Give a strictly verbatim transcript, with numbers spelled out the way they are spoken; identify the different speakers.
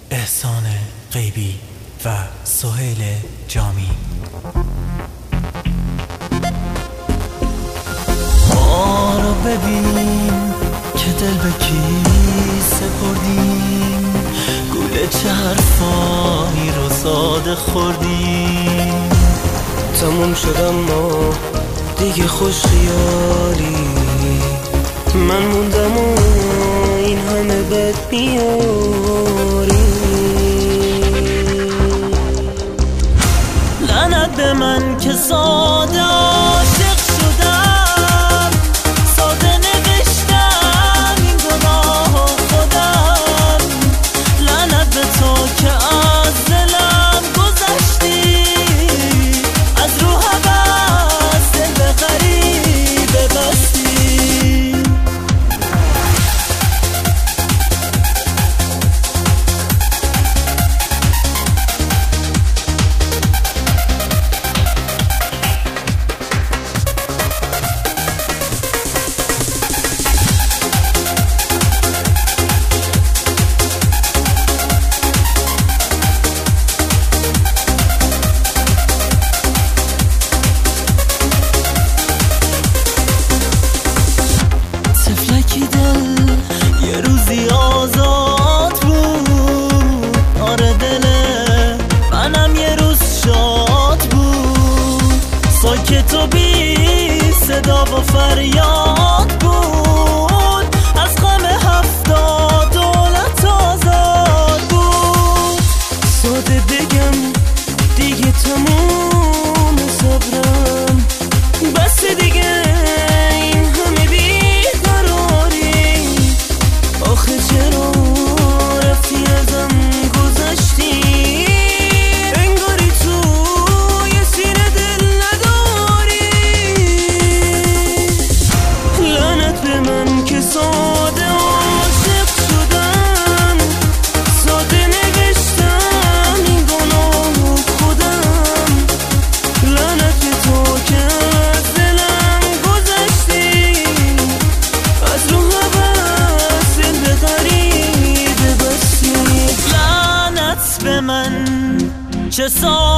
Speaker 1: احسان غیبی و سهیل جامی. ما رو ببین که دل به کی سپردیم، گوله چه حرفایی رو ساده خوردیم.
Speaker 2: تموم شدم ما دیگه خوش خیالی، من موندم و این همه بد میاری.
Speaker 1: لعنت به من که ساده عاشق شدم، ساده نوشتم این گناه خودم. لعنت به تو که از دلم گذشتی، از رو هوس دل به غریبه بستی. یه روزی آزاد بود، آره دله منم یه روز شاد بود. ساکت و بی صدا و فریاد بود، از غم هفتاد دولت آزاد بود.
Speaker 2: ساده بگم دیگه تموم صبرم، بس دیگه این همه بیقراری. آخه چرا رفتی ازم گذشتی، انگاری تو یه سینه دل نداری. لعنت به من که ساده عاشق شدم، ساده نوشتم این گناه خودم. لعنت به تو که از دلم گذشتی، از رو هوس دل به غریبه بستی.
Speaker 1: لعنت به من چه ساده